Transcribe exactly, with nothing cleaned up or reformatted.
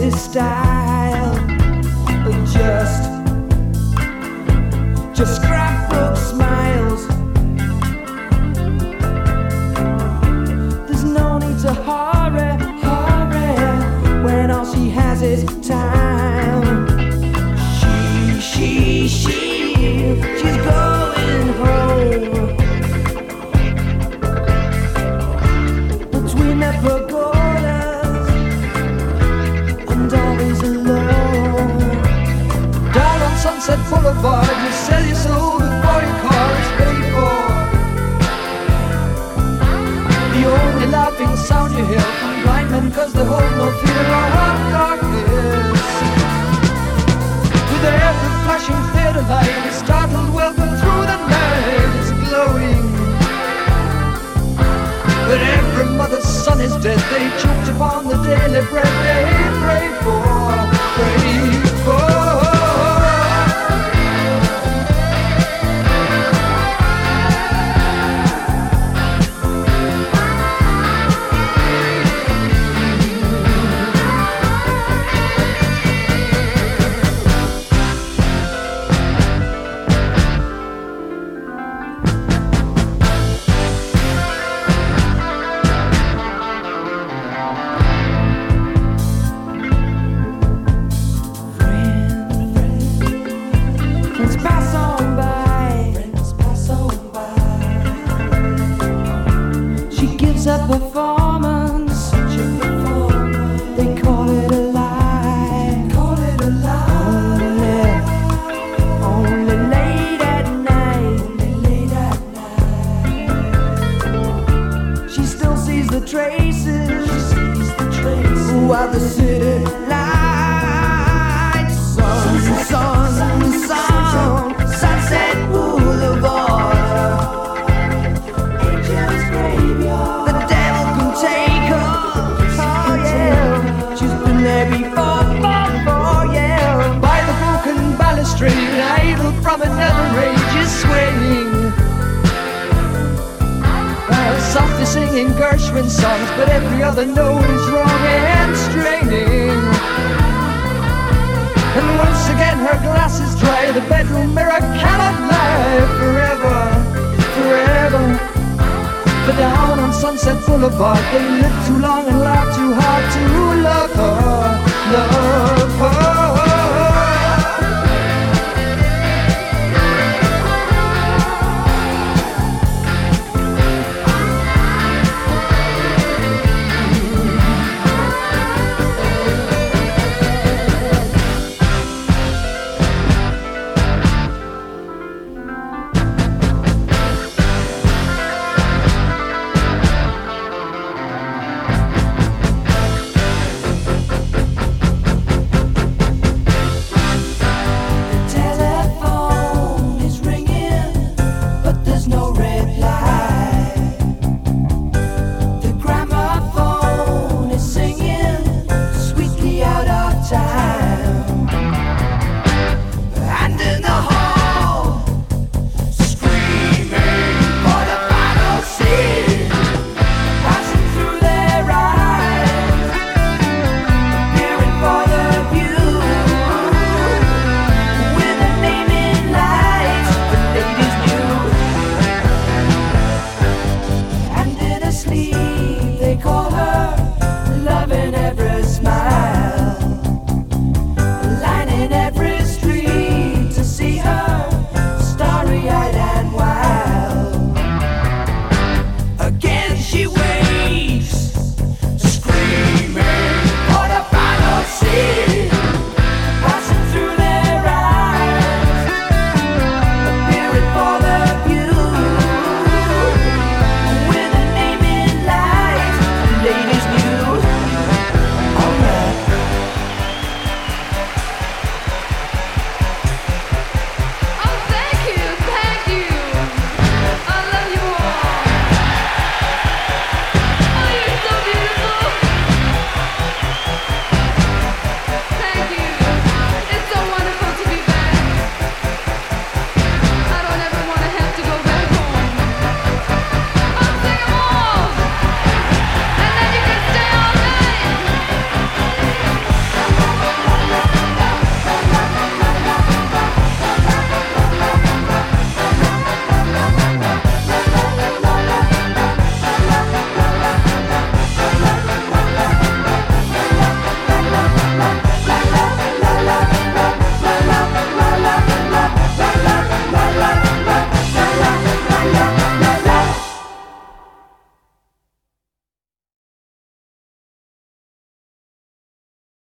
his style. Just, just scrapbook smiles. There's no need to hurry, hurry, when all she has is time. She, she, she, she's going home. Between the pagodas and always alone. Down on Sunset Boulevard, you sell your soul before your car is paid for. The only laughing sound you hear from blind men, cause they hold no fear of darkness. With every flashing theatre light, a startled welcome through the night is glowing. But every mother's son is dead, they choked upon the daily bread they pray for, pray for. A performance, such a performance. They call it a lie, call it a lie. Only, only late at night, only late at night. She still sees the traces, she sees the traces. While the city lights, sun, sun, sun, sun, Sunset Boulevard. An idol from another age is swaying, uh, softly singing Gershwin songs, but every other note is wrong and straining. And once again her glass is dry, the bedroom mirror cannot lie forever, forever. But down on Sunset Boulevard they live too long and lie.